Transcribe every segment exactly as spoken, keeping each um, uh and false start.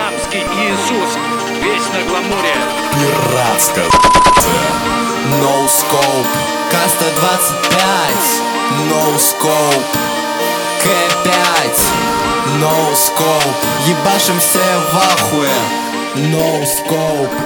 Панамский Иисус, весь на гламуре. Пиратская No scope, Каста двадцать пять, No scope, К пять, No scope, ебашим все в ахуе, No scope.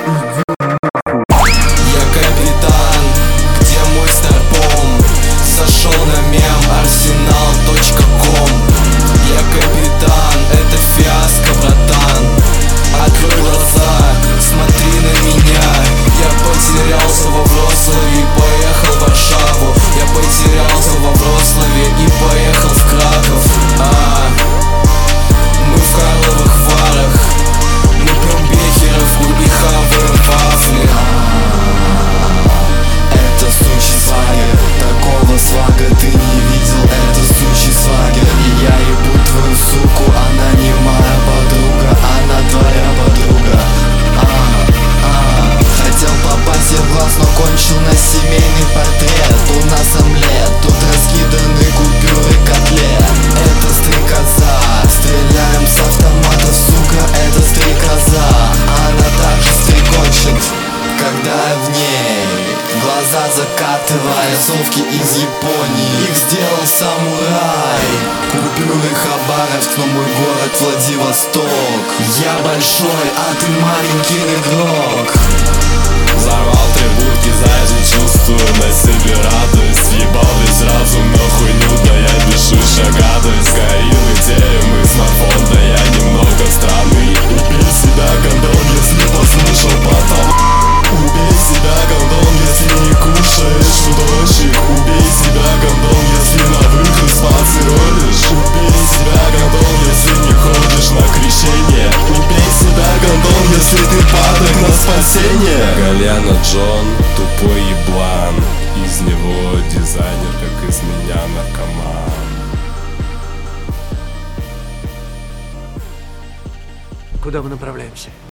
Я капитан, где мой старпом? Сошел на мем арсенал точка ком. Я капитан, это фиаско, братан. Открой глаза, смотри на меня. Я потерялся во Вроцлаве и поехал в Варшаву. Я потерялся во Вроцлаве и поехал в Краков. а, Мы в Карловых Варах, мы пьем бехеров и хаваем вафли. Это сучий свагер, такого свага ты не видел. Это сучий свагер, и я ебу твою суку. Она не моя подруга, она твоя подруга. а, а. Хотел попасть ей в глаз, но кончил на семейный портрет. У нас омлет, тут раскиданы купюры котлет. Это стрекоза, стреляем с автомата, сука, это стрекоза. Она также стрекочет, когда я в ней, глаза закатывая, совки из Японии. Их сделал самурай. Купюры Хабаровск, но мой город Владивосток. Я большой, а ты маленький игрок. Взорвал три будки, сзади чувствую на себе радость. Ебал весь разум на хуйню, да я дышу шагадость. Горил идея, мы смартфон, да я немного странный. Убей себя, гондон, если послушал потом. Убей себя, гондон, если не кушаешь фудончик. Убей себя, гондон, если на выход спаться ролишь. Убей себя, гондон, если не ходишь на крещение. Убей себя, гондон, если ты падок на спасение. Галяна Джон, тупой еблан. Из него дизайнер, как из меня наркоман. Куда мы направляемся?